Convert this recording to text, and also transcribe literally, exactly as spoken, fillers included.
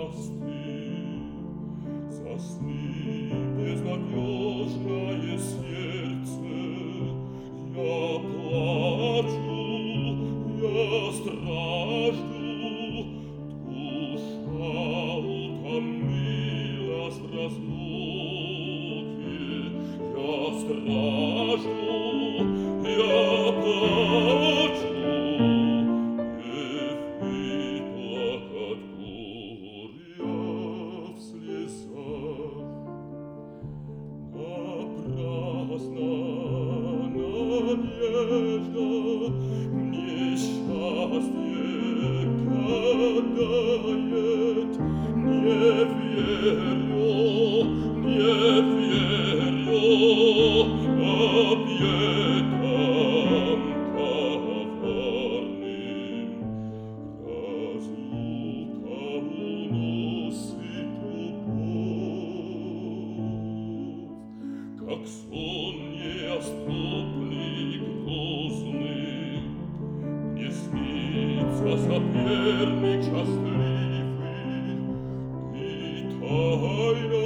засни, засни, безнадежное сердце. Я плачу, я стражду, душа утомилась в разлуке. Я стражду, я плачу, не выплакать горя в слезах. Напрасно надежда мне счастье гадает. Не верю, не верю обетам коварным. Разлука уносит любовь, как сон неоступный грозный. Мне снится соперник счастливый, и тайна